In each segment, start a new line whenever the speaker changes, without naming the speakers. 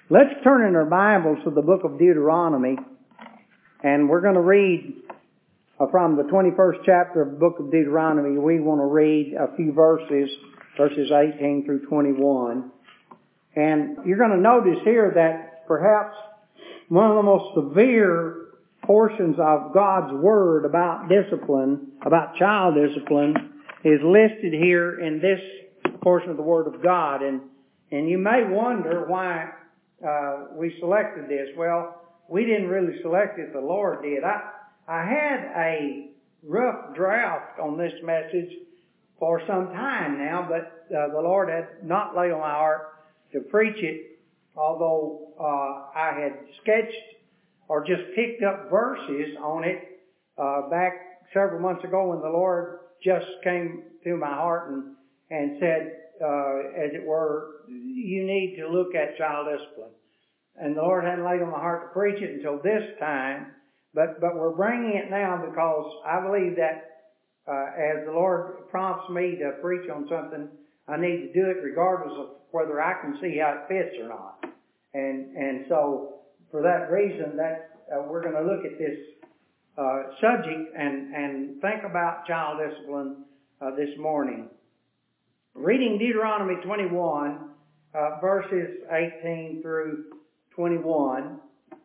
Let's turn in our Bibles to the book of Deuteronomy, and we're going to read from the 21st chapter of the book of Deuteronomy. We want to read a few verses 18 through 21. And you're going to notice here that perhaps one of the most severe portions of God's Word about discipline, about child discipline, is listed here in this portion of the Word of God. And you may wonder why we selected this. Well, we didn't really select it, the Lord did. I had a rough draft on this message for some time now, but the Lord had not laid on my heart to preach it, although I had sketched or just picked up verses on it back several months ago when the Lord just came to my heart and said, as it were, you need to look at child discipline. And the Lord hadn't laid on my heart to preach it until this time, but we're bringing it now because I believe that as the Lord prompts me to preach on something, I need to do it regardless of whether I can see how it fits or not. And so for that reason, we're going to look at this subject and think about child discipline this morning. Reading Deuteronomy 21, verses 18 through 21,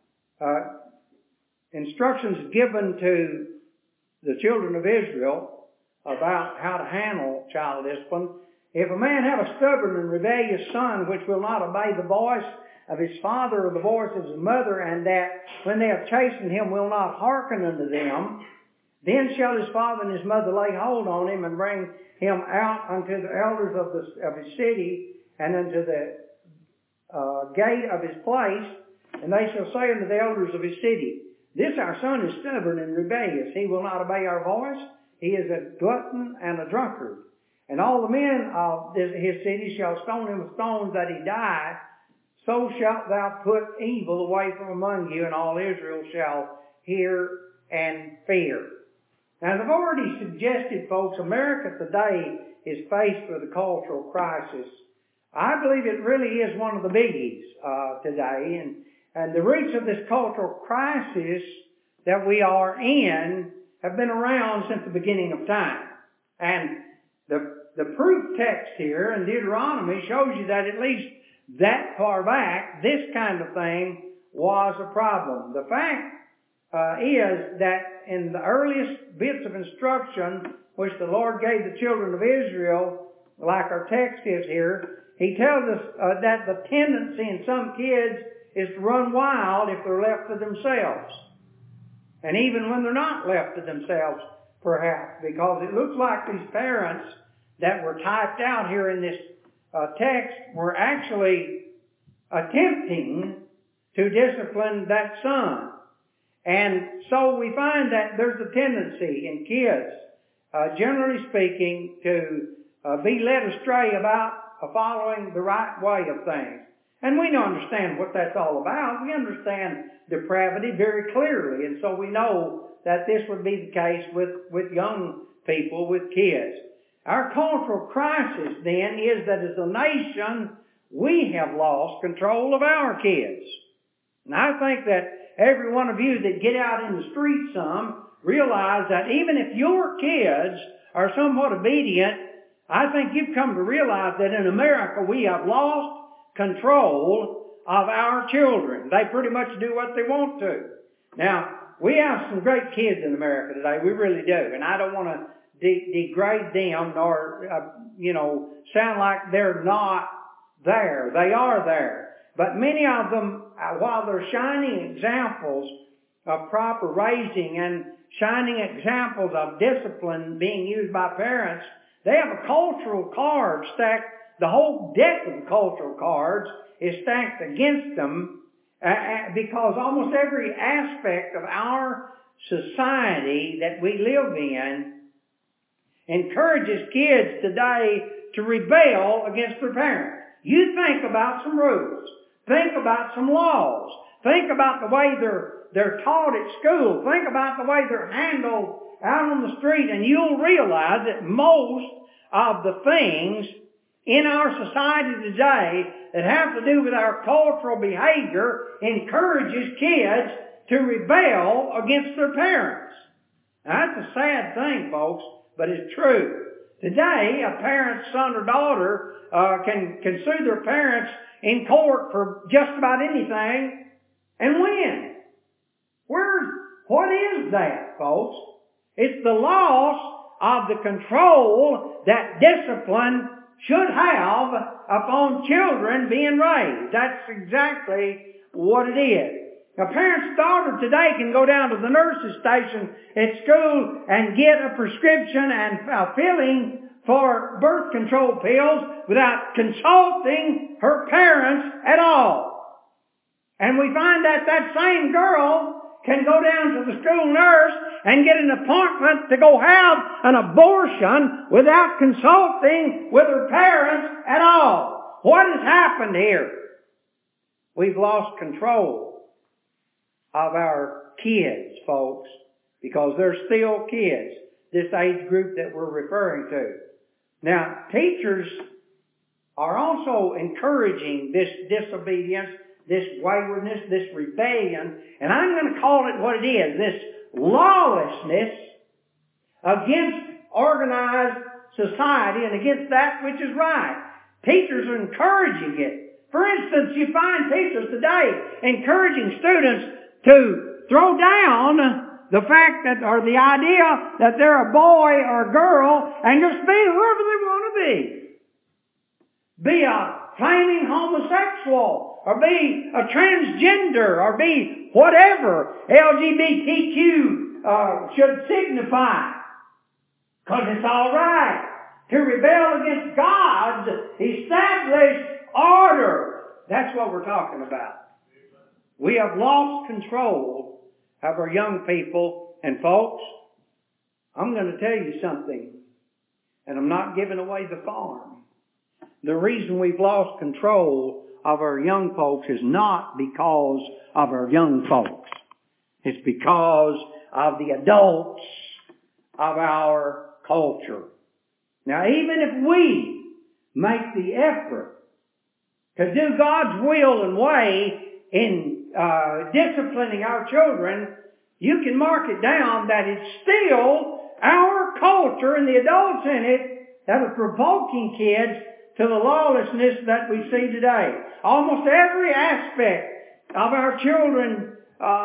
instructions given to the children of Israel about how to handle child discipline. If a man have a stubborn and rebellious son which will not obey the voice of his father or the voice of his mother, and that when they have chastened him will not hearken unto them, then shall his father and his mother lay hold on him and bring him out unto the elders of his city and unto the gate of his place, and they shall say unto the elders of his city, this our son is stubborn and rebellious. He will not obey our voice. He is a glutton and a drunkard. And all the men of his city shall stone him with stones that he die. So shalt thou put evil away from among you, and all Israel shall hear and fear. Now, as I've already suggested, folks, America today is faced with a cultural crisis. I believe it really is one of the biggies today. And the roots of this cultural crisis that we are in have been around since the beginning of time. And the proof text here in Deuteronomy shows you that at least that far back, this kind of thing was a problem. The fact is that in the earliest bits of instruction which the Lord gave the children of Israel, like our text is here, He tells us that the tendency in some kids is to run wild if they're left to themselves. And even when they're not left to themselves, perhaps, because it looks like these parents that were typed out here in this text were actually attempting to discipline that son. And so we find that there's a tendency in kids, generally speaking, to be led astray about following the right way of things. And we don't understand what that's all about. We understand depravity very clearly. And so we know that this would be the case with young people, with kids. Our cultural crisis, then, is that as a nation, we have lost control of our kids. And I think that every one of you that get out in the street some realize that even if your kids are somewhat obedient, I think you've come to realize that in America we have lost control of our children. They pretty much do what they want to. Now, we have some great kids in America today. We really do. And I don't want to degrade them nor, sound like they're not there. They are there. But many of them, while they're shining examples of proper raising and shining examples of discipline being used by parents, they have a cultural card stacked. The whole deck of the cultural cards is stacked against them because almost every aspect of our society that we live in encourages kids today to rebel against their parents. You think about some rules. Think about some laws. Think about the way they're taught at school. Think about the way they're handled out on the street, and you'll realize that most of the things in our society today that have to do with our cultural behavior encourages kids to rebel against their parents. Now, that's a sad thing, folks, but it's true. Today, a parent's son or daughter can sue their parents in court for just about anything and win. What is that, folks? It's the loss of the control that discipline should have upon children being raised. That's exactly what it is. A parent's daughter today can go down to the nurse's station at school and get a prescription and a filling for birth control pills without consulting her parents at all. And we find that same girl can go down to the school nurse and get an appointment to go have an abortion without consulting with her parents at all. What has happened here? We've lost control of our kids, folks, because they're still kids, this age group that we're referring to. Now, teachers are also encouraging this disobedience, this waywardness, this rebellion, and I'm going to call it what it is, this lawlessness against organized society and against that which is right. Teachers are encouraging it. For instance, you find teachers today encouraging students to throw down the fact that, or the idea that they're a boy or a girl and just be whoever they want to be. Be a flaming homosexual, or be a transgender, or be whatever LGBTQ should signify. Because it's all right to rebel against God's established order. That's what we're talking about. We have lost control of our young people. And folks, I'm going to tell you something. And I'm not giving away the farm. The reason we've lost control of our young folks is not because of our young folks. It's because of the adults of our culture. Now, even if we make the effort to do God's will and way in disciplining our children, you can mark it down that it's still our culture and the adults in it that are provoking kids to the lawlessness that we see today. Almost every aspect of our children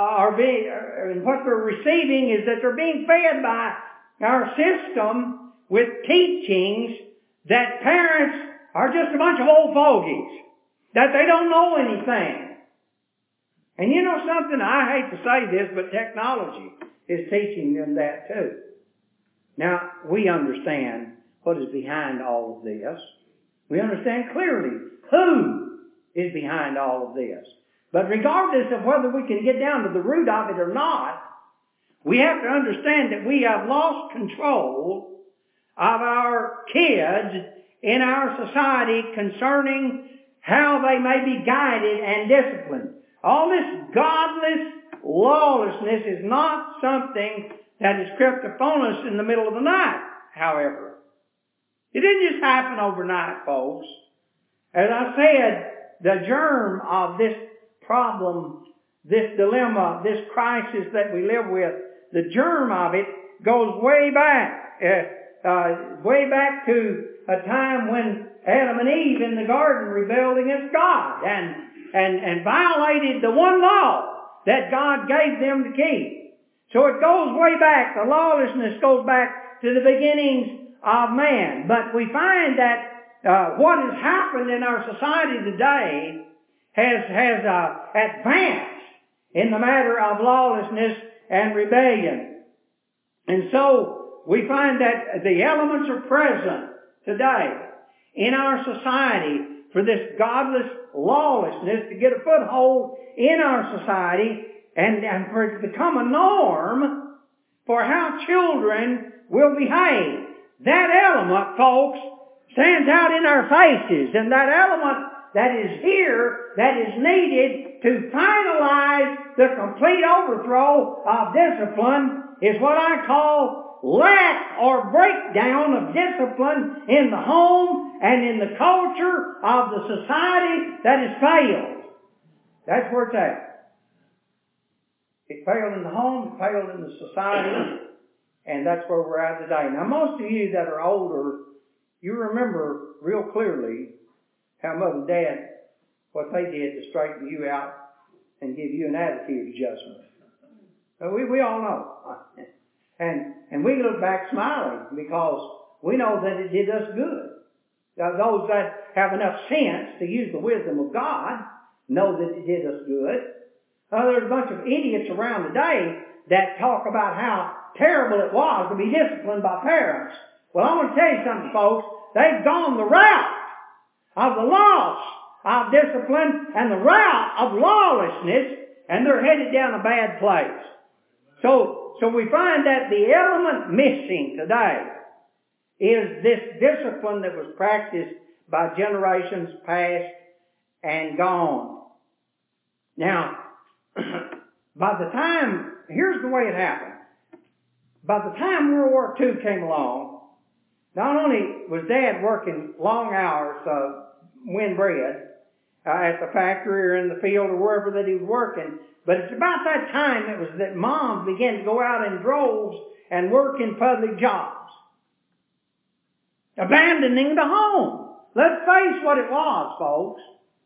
what they're receiving is that they're being fed by our system with teachings that parents are just a bunch of old fogies, that they don't know anything. And you know something, I hate to say this, but technology is teaching them that too. Now, we understand what is behind all of this. We understand clearly who is behind all of this. But regardless of whether we can get down to the root of it or not, we have to understand that we have lost control of our kids in our society concerning how they may be guided and disciplined. All this godless lawlessness is not something that has crept upon us in the middle of the night, however. It didn't just happen overnight, folks. As I said, the germ of this problem, this dilemma, this crisis that we live with, the germ of it goes way back to a time when Adam and Eve in the garden rebelled against God and violated the one law that God gave them to keep. So it goes way back. The lawlessness goes back to the beginnings of man. But we find that what has happened in our society today has advanced in the matter of lawlessness and rebellion. And so we find that the elements are present today in our society for this godless lawlessness to get a foothold in our society and for it to become a norm for how children will behave. That element, folks, stands out in our faces, and that element that is here, that is needed to finalize the complete overthrow of discipline, is what I call lack or breakdown of discipline in the home and in the culture of the society that has failed. That's where it's at. It failed in the home, it failed in the society, and that's where we're at today. Now, most of you that are older, you remember real clearly how Mother and Dad, what they did to straighten you out and give you an attitude adjustment. We all know. And we look back smiling because we know that it did us good. Now, those that have enough sense to use the wisdom of God know that it did us good. There's a bunch of idiots around today that talk about how terrible it was to be disciplined by parents. Well, I want to tell you something, folks. They've gone the route of the loss of discipline and the route of lawlessness, and they're headed down a bad place. So we find that the element missing today is this discipline that was practiced by generations past and gone. Now, by the time, here's the way it happened. By the time World War II came along, not only was Dad working long hours to win bread at the factory or in the field or wherever that he was working, but it's about that time it was that moms began to go out in droves and work in public jobs, abandoning the home. Let's face what it was, folks.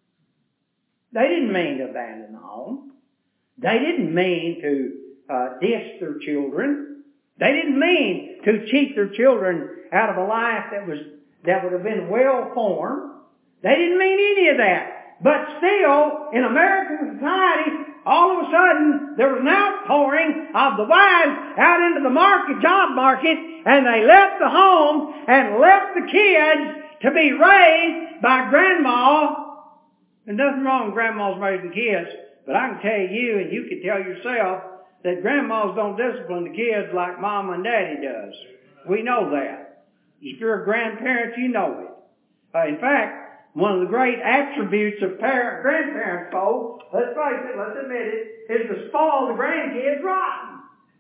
They didn't mean to abandon the home. They didn't mean to diss their children. They didn't mean to cheat their children out of a life that would have been well formed. They didn't mean any of that. But still, in American society, all of a sudden, there was an outpouring of the wives out into the job market, and they left the home and left the kids to be raised by grandma. And nothing wrong with grandmas raising kids, but I can tell you, and you can tell yourself, that grandmas don't discipline the kids like mama and daddy does. We know that. If you're a grandparent, you know it. In fact, one of the great attributes of grandparents, folks, let's face it, let's admit it, is to spoil the grandkids rotten.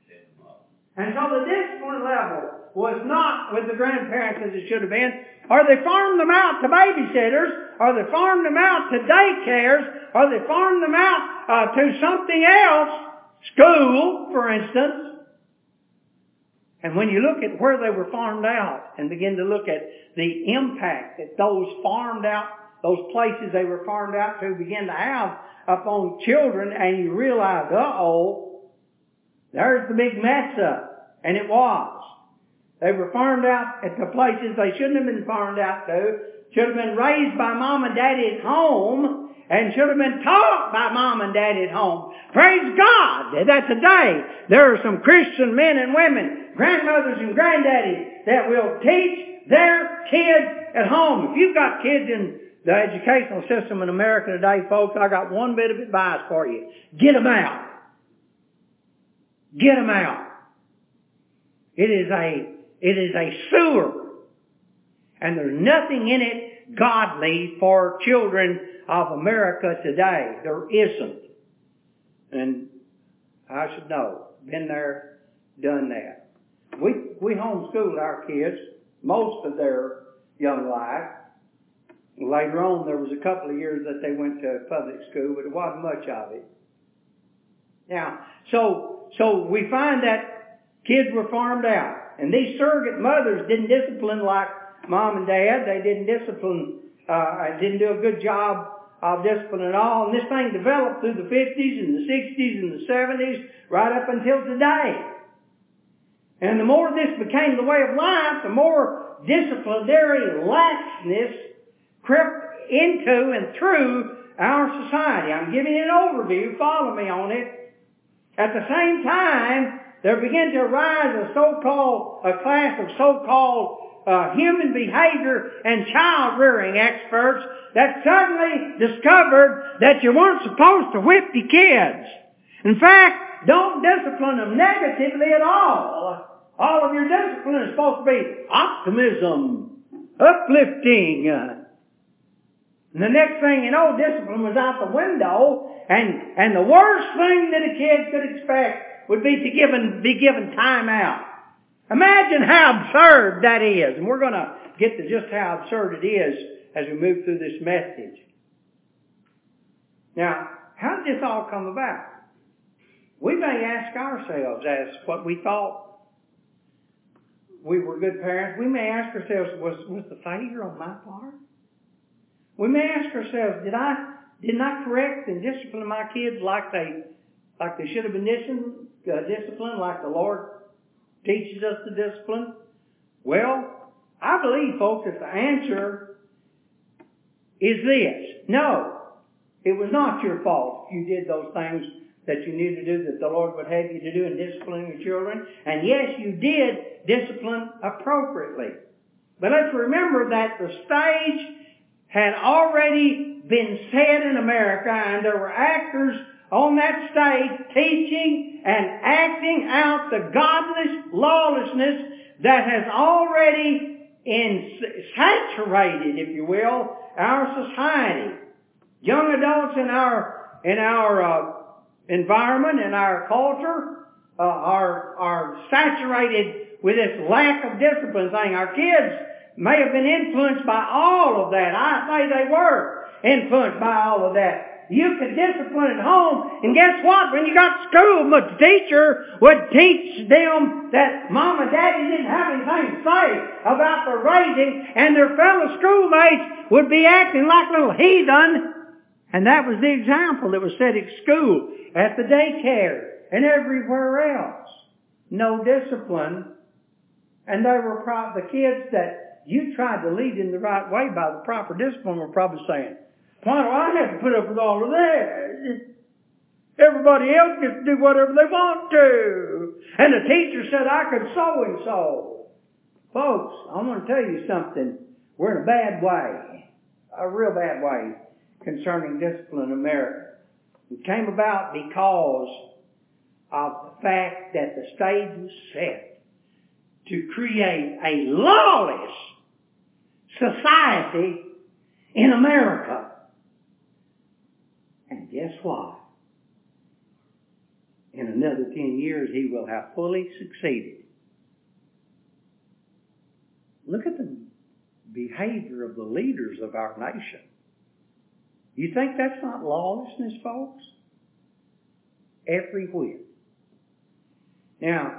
And so the discipline level was not with the grandparents as it should have been. Or they farmed them out to babysitters, or they farmed them out to daycares, or they farmed them out to something else, school, for instance. And when you look at where they were farmed out and begin to look at the impact that those farmed out, those places they were farmed out to begin to have upon children, and you realize, there's the big mess up. And it was. They were farmed out at the places they shouldn't have been farmed out to, should have been raised by mom and daddy at home, and should have been taught by mom and daddy at home. Praise God that today there are some Christian men and women, grandmothers and granddaddies, that will teach their kids at home. If you've got kids in the educational system in America today, folks, I got one bit of advice for you. Get them out. Get them out. It is a sewer. And there's nothing in it godly for children of America today. There isn't. And I should know. Been there, done that. We homeschooled our kids most of their young life. Later on, there was a couple of years that they went to public school, but it wasn't much of it. Now, so we find that kids were farmed out. And these surrogate mothers didn't discipline like mom and dad. They didn't discipline, didn't do a good job of discipline at all. And this thing developed through the 50s and the 60s and the 70s, right up until today. And the more this became the way of life, the more disciplinary laxness crept into and through our society. I'm giving you an overview. Follow me on it. At the same time, there began to arise a class of so-called human behavior and child-rearing experts that suddenly discovered that you weren't supposed to whip your kids. In fact, don't discipline them negatively at all. All of your discipline is supposed to be optimism, uplifting. And the next thing you know, discipline was out the window, and the worst thing that a kid could expect would be to be given time out. Imagine how absurd that is. And we're going to get to just how absurd it is as we move through this message. Now, how did this all come about? We may ask ourselves as what we thought we were good parents. We may ask ourselves, was the failure on my part? We may ask ourselves, didn't I correct and discipline my kids like they should have been disciplined, like the Lord teaches us to discipline? Well, I believe, folks, that the answer is this. No, it was not your fault if you did those things that you needed to do, that the Lord would have you to do in disciplining your children. And yes, you did discipline appropriately. But let's remember that the stage had already been set in America, and there were actors on that stage teaching and acting out the godless lawlessness that has already saturated, if you will, our society. Young adults in our environment, in our culture, are saturated with this lack of discipline thing. Our kids may have been influenced by all of that. I say they were influenced by all of that. You could discipline at home, and guess what? When you got to school, the teacher would teach them that Mom and Daddy didn't have anything to say about their raising, and their fellow schoolmates would be acting like little heathen. And that was the example that was set at school, at the daycare, and everywhere else. No discipline. And they were the kids that you tried to lead in the right way by the proper discipline were probably saying, why do I have to put up with all of that? Everybody else gets to do whatever they want to. And the teacher said I could so and so. Folks, I want to tell you something. We're in a bad way. A real bad way concerning discipline in America. It came about because of the fact that the stage was set to create a lawless society in America. And guess what? In another 10 years, he will have fully succeeded. Look at the behavior of the leaders of our nation. You think that's not lawlessness, folks? Every whit. Now,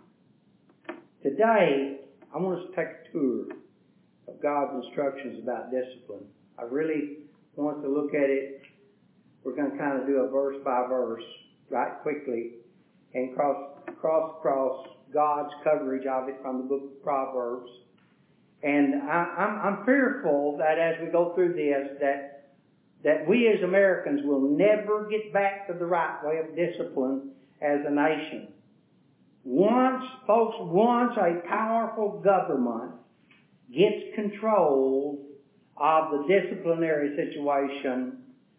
today, I want us to take a tour of God's instructions about discipline. I really want to look at it. We're going to kind of do a verse by verse right quickly and cross God's coverage of it from the book of Proverbs. And I'm fearful that as we go through this, that we as Americans will never get back to the right way of discipline as a nation. Once a powerful government gets control of the disciplinary situation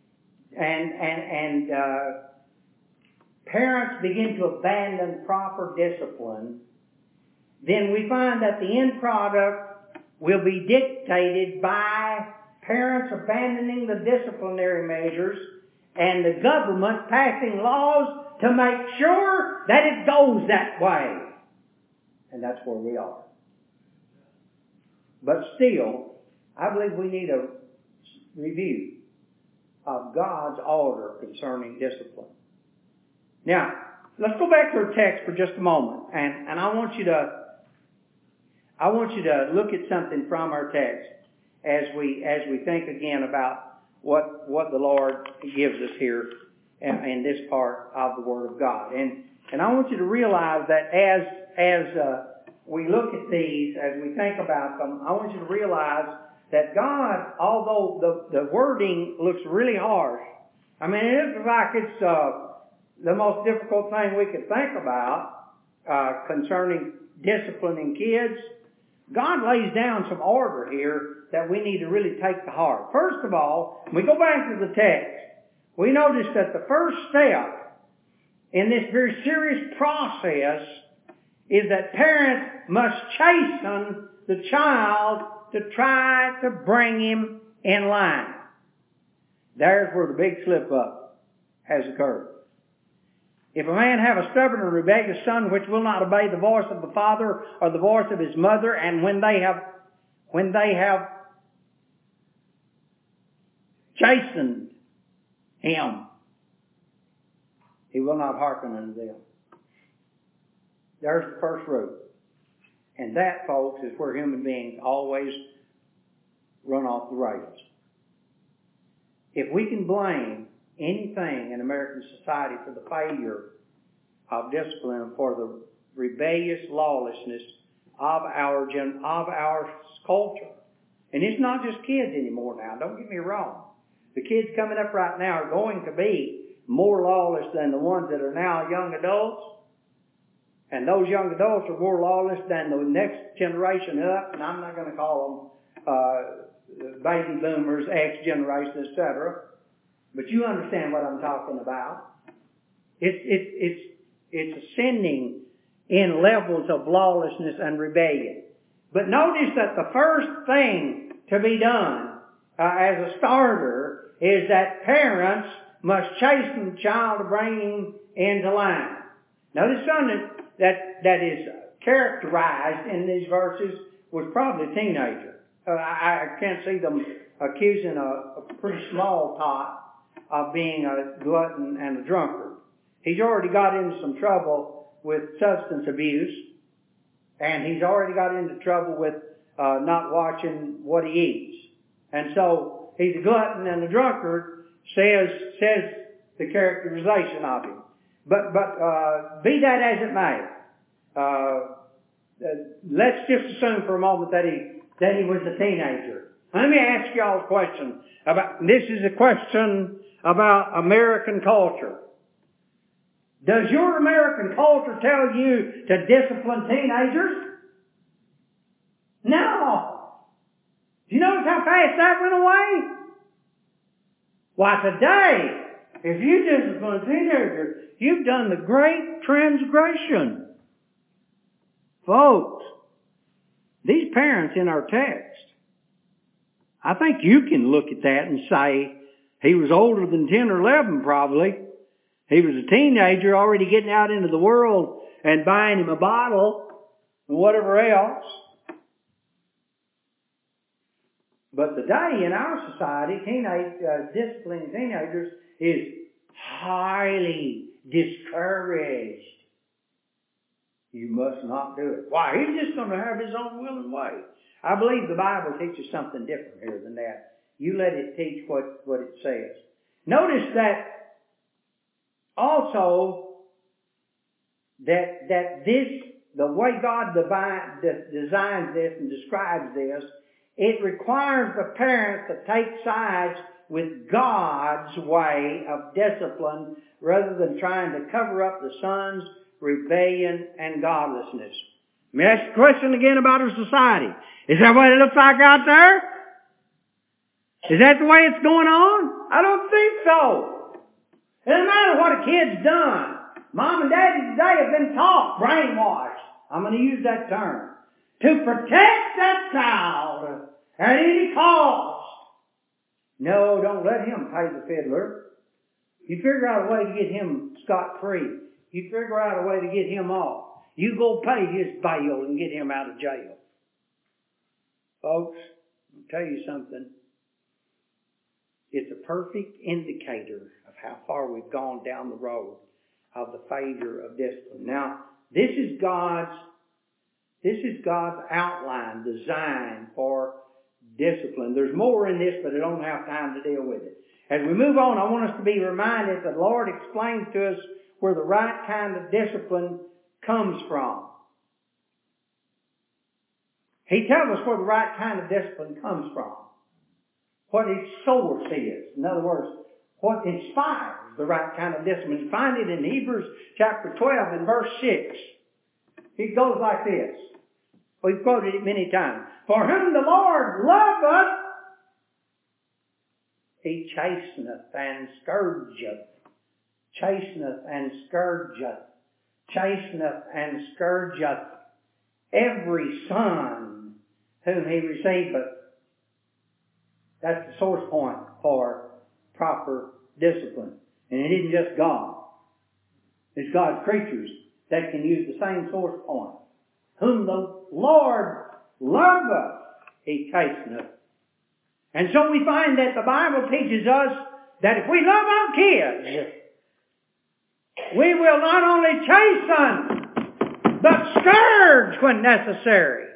and parents begin to abandon proper discipline, then we find that the end product will be dictated by parents abandoning the disciplinary measures and the government passing laws to make sure that it goes that way. And that's where we are. But still, I believe we need a review of God's order concerning discipline. Now, let's go back to our text for just a moment, and I want you to look at something from our text as we think again about what the Lord gives us here in this part of the Word of God. And I want you to realize that as we look at these, as we think about them, I want you to realize that God, although the wording looks really harsh, I mean, it looks like it's the most difficult thing we could think about concerning disciplining kids. God lays down some order here that we need to really take to heart. First of all, when we go back to the text, we notice that the first step in this very serious process is that parents must chasten the child to try to bring him in line. There's where the big slip-up has occurred. If a man have a stubborn and rebellious son which will not obey the voice of the father or the voice of his mother, and when they have chastened him, he will not hearken unto them. There's the first root. And that, folks, is where human beings always run off the rails. If we can blame anything in American society for the failure of discipline, for the rebellious lawlessness of our culture, and it's not just kids anymore now, don't get me wrong. The kids coming up right now are going to be more lawless than the ones that are now young adults. And those young adults are more lawless than the next generation up. And I'm not going to call them baby boomers, X generation, etc. But you understand what I'm talking about. It's ascending in levels of lawlessness and rebellion. But notice that the first thing to be done as a starter is that parents must chasten the child to bring him into line. Now, this son that is characterized in these verses was probably a teenager. I can't see them accusing a pretty small tot of being a glutton and a drunkard. He's already got into some trouble with substance abuse, and he's already got into trouble with not watching what he eats. And so he's a glutton and a drunkard, says the characterization of him. But be that as it may, let's just assume for a moment that he was a teenager. Let me ask y'all a question this is a question about American culture. Does your American culture tell you to discipline teenagers? No. Do you notice how fast that went away? Why, today, if you discipline a teenager, you've done the great transgression. Folks, these parents in our text, I think you can look at that and say, he was older than 10 or 11 probably. He was a teenager already getting out into the world and buying him a bottle and whatever else. But today in our society, disciplining teenagers is highly discouraged. You must not do it. Why? He's just going to have his own will and way. I believe the Bible teaches something different here than that. You let it teach what it says. Notice that also that the way God designs this and describes this, it requires the parents to take sides with God's way of discipline rather than trying to cover up the son's rebellion and godlessness. Let me ask the question again about our society. Is that what it looks like out there? Is that the way it's going on? I don't think so. It doesn't matter what a kid's done. Mom and Daddy today have been taught, brainwashed, I'm going to use that term, to protect that child at any cost. No, don't let him pay the fiddler. You figure out a way to get him scot-free. You figure out a way to get him off. You go pay his bail and get him out of jail. Folks, I'll tell you something. It's a perfect indicator of how far we've gone down the road of the failure of discipline. Now, this is God's outline, design for discipline. There's more in this, but I don't have time to deal with it. As we move on, I want us to be reminded that the Lord explains to us where the right kind of discipline comes from. He tells us where the right kind of discipline comes from. What its source is. In other words, what inspires the right kind of discipline. You find it in Hebrews chapter 12 and verse 6. It goes like this. We've quoted it many times. For whom the Lord loveth, He chasteneth and scourgeth. Chasteneth and scourgeth. Chasteneth and scourgeth every son whom He receiveth. That's the source point for proper discipline. And it isn't just God. It's God's creatures that can use the same source point. Whom the Lord loveth, He chasteneth. And so we find that the Bible teaches us that if we love our kids, we will not only chasten, but scourge when necessary.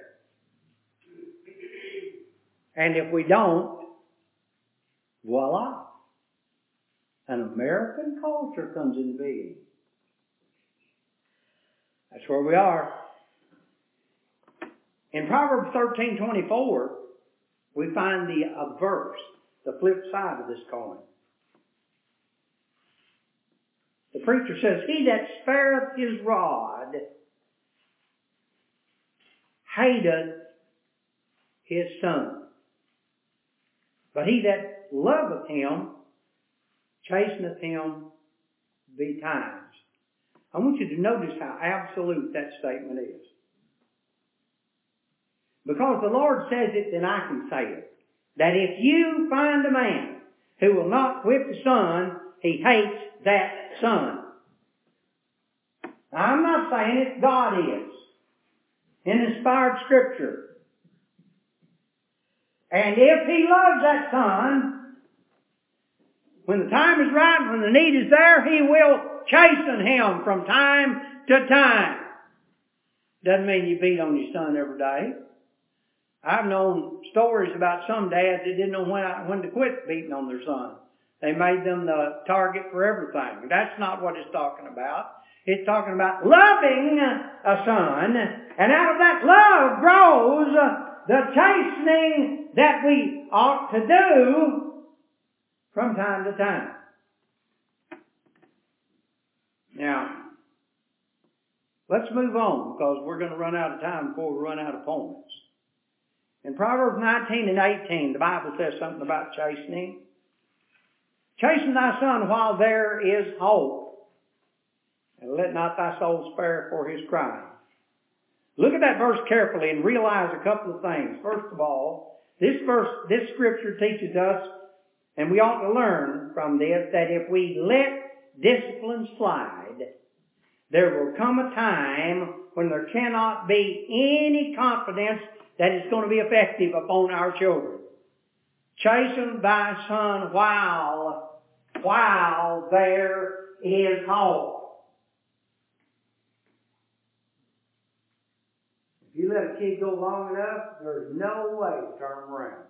And if we don't, voila, an American culture comes into being. That's where we are. In Proverbs 13:24, we find the verse, the flip side of this coin. The preacher says, He that spareth his rod hateth his son, but he that loveth him chasteneth him betimes. I want you to notice how absolute that statement is. Because the Lord says it, then I can say it. That if you find a man who will not whip the son, he hates that son. Now, I'm not saying it, God is. In inspired Scripture. And if he loves that son, when the time is right, when the need is there, he will chasten him from time to time. Doesn't mean you beat on your son every day. I've known stories about some dads that didn't know when to quit beating on their son. They made them the target for everything. That's not what it's talking about. It's talking about loving a son, and out of that love grows the chastening that we ought to do from time to time. Now, let's move on, because we're going to run out of time before we run out of points. In Proverbs 19 and 18, the Bible says something about chastening. Chasten thy son while there is hope, and let not thy soul spare for his crying. Look at that verse carefully and realize a couple of things. First of all, this scripture teaches us, and we ought to learn from this, that if we let discipline slide, there will come a time when there cannot be any confidence that it's going to be effective upon our children. Chasten thy son while there is hope. If you let a kid go long enough, there's no way to turn them around.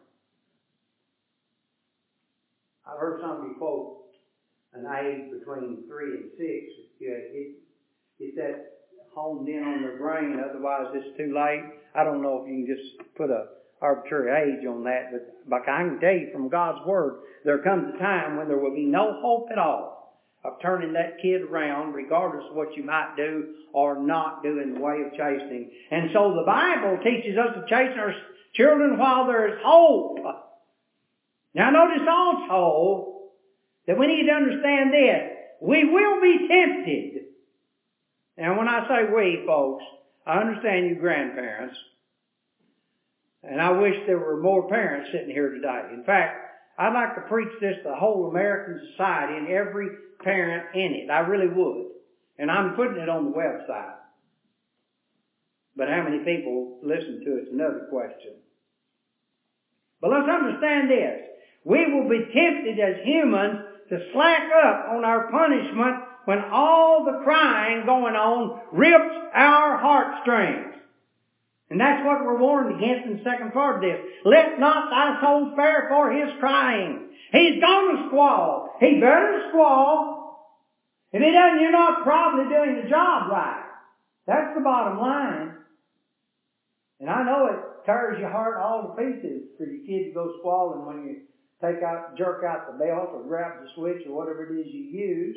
I've heard somebody quote an age between 3 and 6. It's that honed in on their brain, otherwise it's too late. I don't know if you can just put a arbitrary age on that, but I can tell you from God's Word, there comes a time when there will be no hope at all of turning that kid around, regardless of what you might do or not do in the way of chastening. And so the Bible teaches us to chasten our children while there is hope. Now notice also that we need to understand this. We will be tempted. Now when I say we, folks, I understand you grandparents. And I wish there were more parents sitting here today. In fact, I'd like to preach this to the whole American society and every parent in it. I really would. And I'm putting it on the website. But how many people listen to it's another question. But let's understand this. We will be tempted as humans to slack up on our punishment when all the crying going on rips our heartstrings. And that's what we're warned against in the second part of this. Let not thy soul spare for his crying. He's going to squall. He better squall. If he doesn't, you're not probably doing the job right. That's the bottom line. And I know it tears your heart all to pieces for your kid to go squalling when you jerk out the belt or grab the switch or whatever it is you use.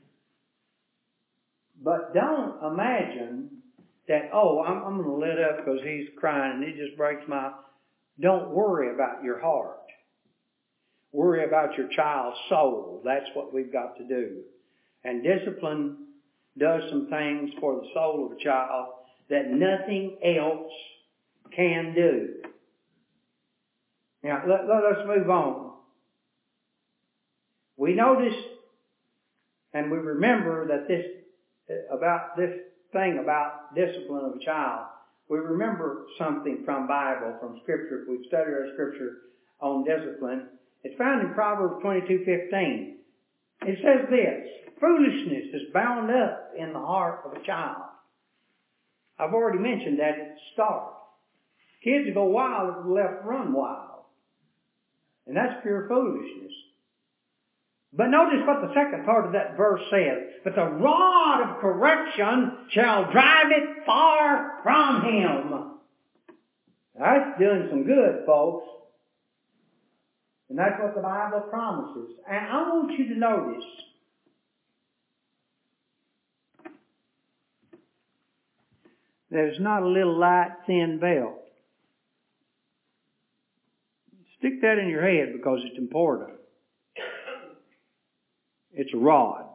But don't imagine that, I'm going to let up because he's crying and it just breaks my... Don't worry about your heart. Worry about your child's soul. That's what we've got to do. And discipline does some things for the soul of a child that nothing else can do. Now, let us move on. We notice and we remember that this about this thing about discipline of a child, we remember something from Bible, from Scripture. If we've studied our Scripture on discipline, it's found in Proverbs 22:15. It says this: foolishness is bound up in the heart of a child. I've already mentioned that at the start. Kids go wild if they're left run wild. And that's pure foolishness. But notice what the second part of that verse says. But the rod of correction shall drive it far from him. That's doing some good, folks. And that's what the Bible promises. And I want you to notice there's not a little light, thin belt. Stick that in your head because it's important. It's a rod.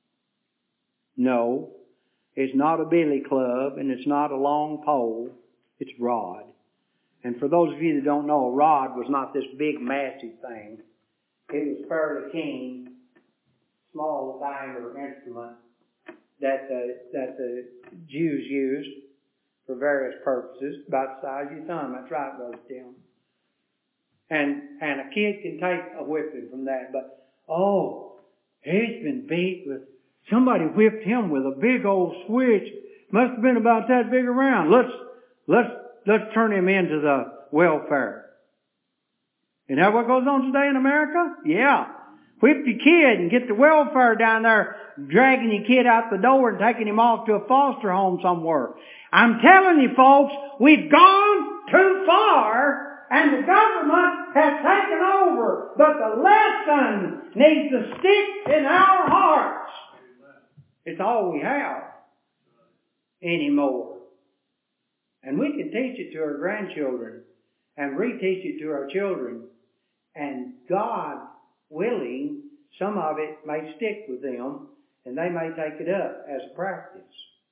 No, it's not a billy club and it's not a long pole. It's a rod. And for those of you that don't know, a rod was not this big, massive thing. It was fairly keen, small diameter instrument that the Jews used for various purposes, about the size of your thumb. That's right, Brother Tim. And a kid can take a whipping from that, but he's been beat with, somebody whipped him with a big old switch. Must have been about that big around. Let's turn him into the welfare. Isn't that what goes on today in America? Yeah. Whip your kid and get the welfare down there, dragging your kid out the door and taking him off to a foster home somewhere. I'm telling you folks, we've gone too far and the government has taken over. But the lesson needs to stick in our hearts. It's all we have anymore. And we can teach it to our grandchildren and reteach it to our children. And God willing, some of it may stick with them and they may take it up as a practice.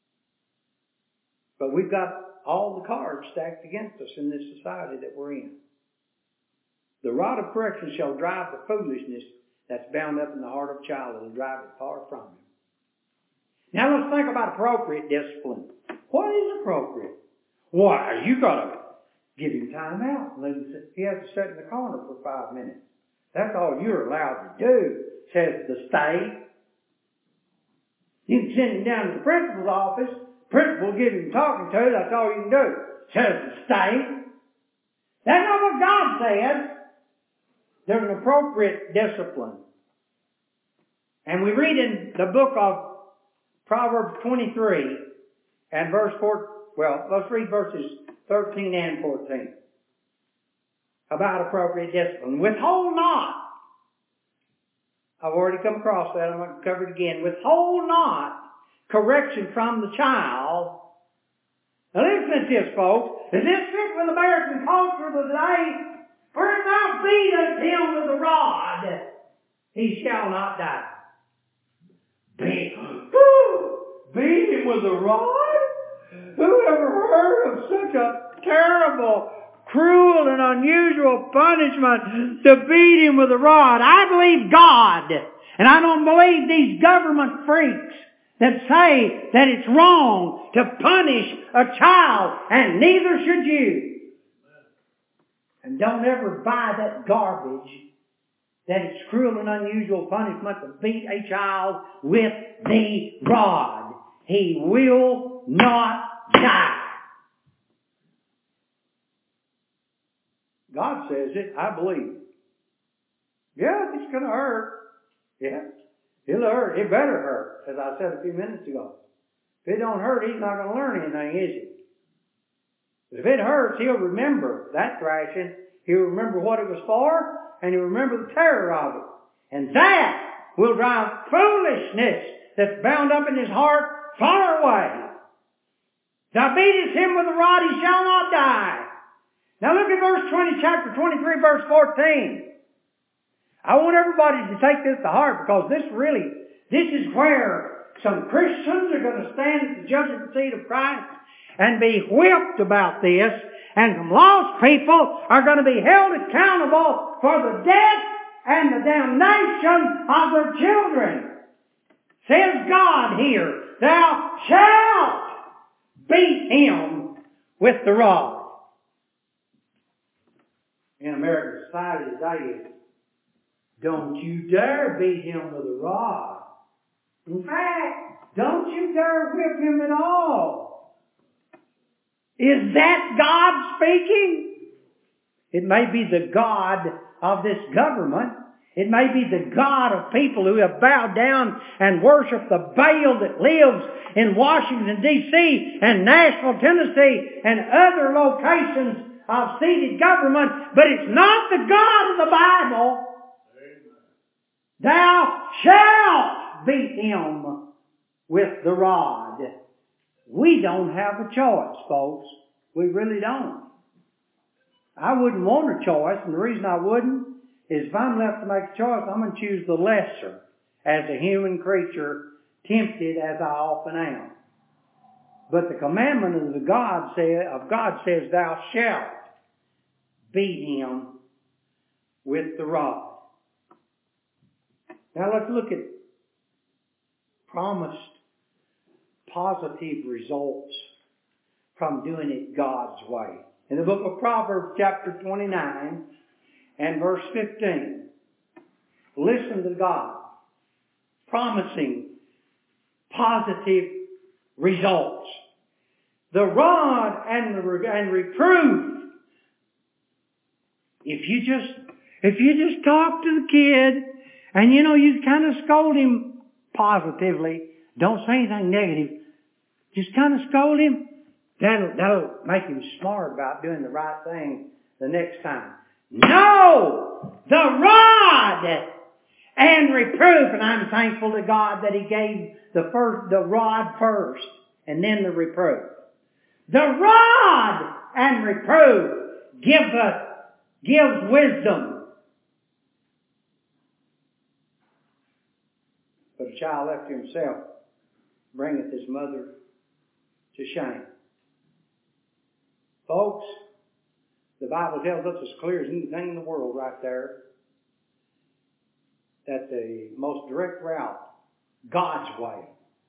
But we've got all the cards stacked against us in this society that we're in. The rod of correction shall drive the foolishness that's bound up in the heart of a child and drive it far from him. Now let's think about appropriate discipline. What is appropriate? Why, you got to give him time out. He has to sit in the corner for 5 minutes. That's all you're allowed to do, says the state. You can send him down to the principal's office. Principal will give him talking to. That's all you can do, says the state. That's not what God says. There's an appropriate discipline. And we read in the book of Proverbs 23 and verse 4. Well, let's read verses 13 and 14 about appropriate discipline. Withhold not. I've already come across that. I'm going to cover it again. Withhold not correction from the child. Now listen to this, folks. Does this fit with American culture of the day? For if thou beatest him with a rod, he shall not die. Beat him with a rod? Who ever heard of such a terrible, cruel, and unusual punishment to beat him with a rod? I believe God, and I don't believe these government freaks that say that it's wrong to punish a child, and neither should you. And don't ever buy that garbage that it's cruel and unusual punishment to beat a child with the rod. He will not die. God says it. I believe it. Yeah, it's going to hurt. Yeah, it'll hurt. It better hurt, as I said a few minutes ago. If it don't hurt, he's not going to learn anything, is he? But if it hurts, he'll remember that thrashing. He'll remember what it was for, and he'll remember the terror of it. And that will drive foolishness that's bound up in his heart far away. Thou beatest him with a rod, he shall not die. Now look at verse 20, chapter 23, verse 14. I want everybody to take this to heart, because this is where some Christians are going to stand at the judgment seat of Christ and be whipped about this, and some lost people are going to be held accountable for the death and the damnation of their children. Says God here, thou shalt beat him with the rod. In American society today, don't you dare beat him with a rod. In fact, don't you dare whip him at all. Is that God speaking? It may be the God of this government. It may be the God of people who have bowed down and worshiped the Baal that lives in Washington, D.C. and Nashville, Tennessee and other locations of seated government. But it's not the God of the Bible. Thou shalt beat him with the rod. We don't have a choice, folks. We really don't. I wouldn't want a choice, and the reason I wouldn't is if I'm left to make a choice, I'm going to choose the lesser as a human creature, tempted as I often am. But the commandment of God says, thou shalt beat him with the rod. Now let's look at promised positive results from doing it God's way. In the book of Proverbs chapter 29 and verse 15, listen to God promising positive results. The rod and reproof. If you just talk to the kid and you kind of scold him positively, don't say anything negative, just kind of scold him, that'll make him smart about doing the right thing the next time. No! The rod and reproof. And I'm thankful to God that He gave the rod first and then the reproof. The rod and reproof gives wisdom. But a child left to himself bringeth his mother to shame. Folks, the Bible tells us as clear as anything in the world right there that the most direct route, God's way,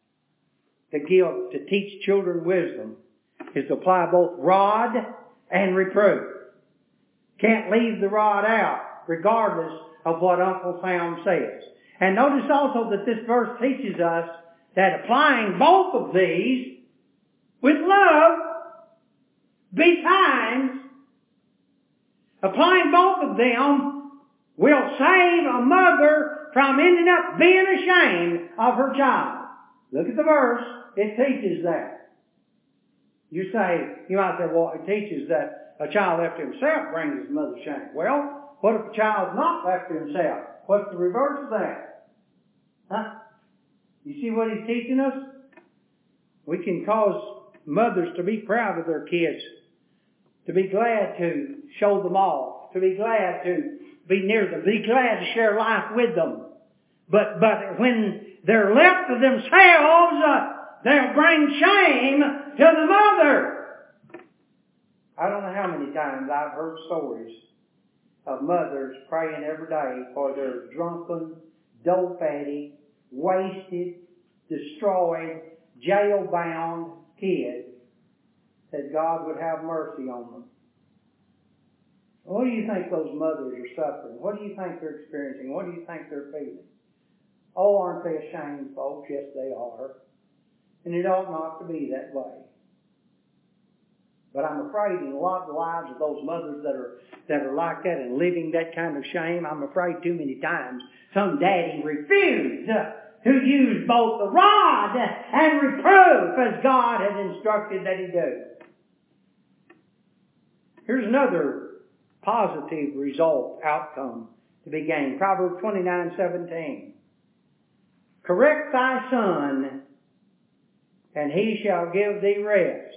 to teach children wisdom is to apply both rod and reproof. Can't leave the rod out regardless of what Uncle Sam says. And notice also that this verse teaches us that applying both of these with love betimes, applying both of them will save a mother from ending up being ashamed of her child. Look at the verse. It teaches that. You might say, well, it teaches that a child left to himself brings his mother shame. Well, what if a child's not left to himself? What's the reverse of that? Huh? You see what he's teaching us? We can cause mothers to be proud of their kids, to be glad to show them off, to be glad to be near them, be glad to share life with them. But when they're left to themselves, they'll bring shame to the mother. I don't know how many times I've heard stories of mothers praying every day for their drunken, dope-fatty, wasted, destroyed, jail-bound kids, that God would have mercy on them. What do you think those mothers are suffering? What do you think they're experiencing? What do you think they're feeling? Oh, aren't they ashamed, folks? Yes, they are. And it ought not to be that way. But I'm afraid in a lot of the lives of those mothers that are like that and living that kind of shame, I'm afraid too many times some daddy refused to use both the rod and reproof as God had instructed that he do. Here's another positive outcome to be gained. Proverbs 29:17. Correct thy son, and he shall give thee rest.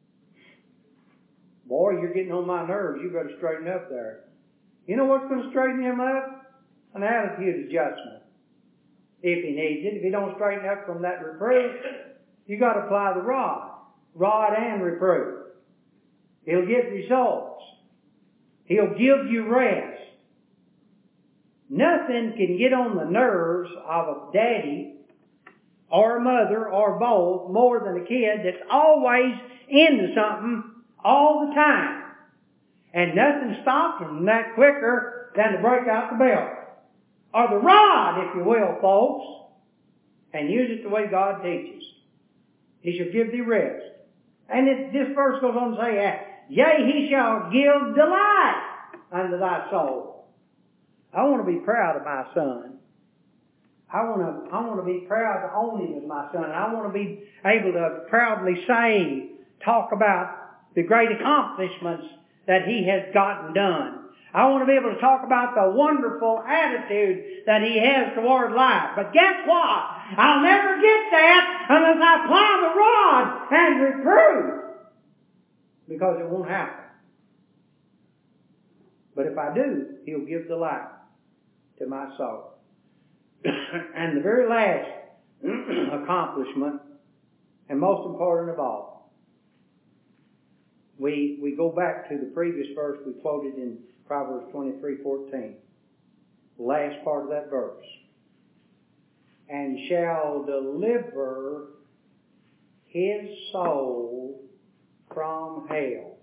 Boy, you're getting on my nerves. You better straighten up there. You know what's going to straighten him up? An attitude adjustment. If he needs it. If he don't straighten up from that reproof, you got to apply the rod and reproof. He'll get results. He'll give you rest. Nothing can get on the nerves of a daddy or a mother or both more than a kid that's always into something all the time. And nothing stops them that quicker than to break out the belt. Or the rod, if you will, folks. And use it the way God teaches. He shall give thee rest. And this verse goes on to say, yea, he shall give delight unto thy soul. I want to be proud of my son. I want to be proud to own him as my son. I want to be able to proudly say, talk about the great accomplishments that he has gotten done. I want to be able to talk about the wonderful attitude that he has toward life. But guess what? I'll never get that unless I apply the rod and reprove. Because it won't happen. But if I do, he'll give delight to my soul. And the very last accomplishment, and most important of all, we go back to the previous verse we quoted in Proverbs 23:14. The last part of that verse. And shall deliver his soul from hell.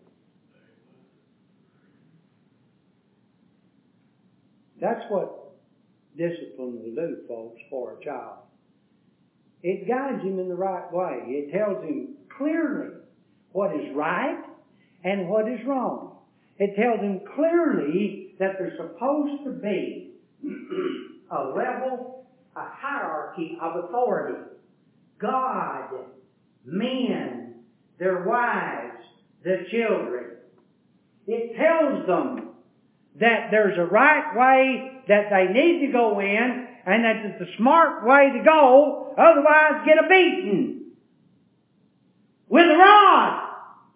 That's what discipline will do, folks, for a child. It guides him in the right way. It tells him clearly what is right and what is wrong. It tells him clearly that there's supposed to be a level, a hierarchy of authority. God, men, their wives, their children. It tells them that there's a right way that they need to go in, and that it's the smart way to go, otherwise get a beating with a rod.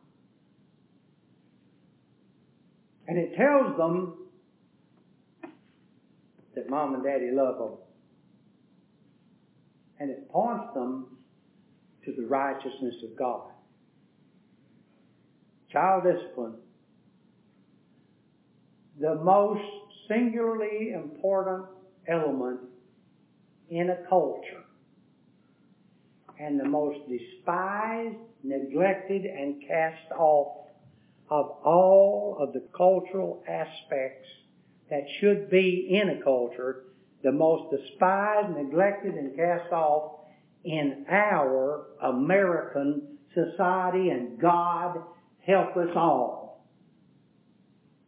And it tells them that mom and daddy love them. And it points them to the righteousness of God. Child discipline. The most singularly important element in a culture. And the most despised, neglected, and cast off of all of the cultural aspects that should be in a culture, the most despised, neglected, and cast off in our American society, and God help us all.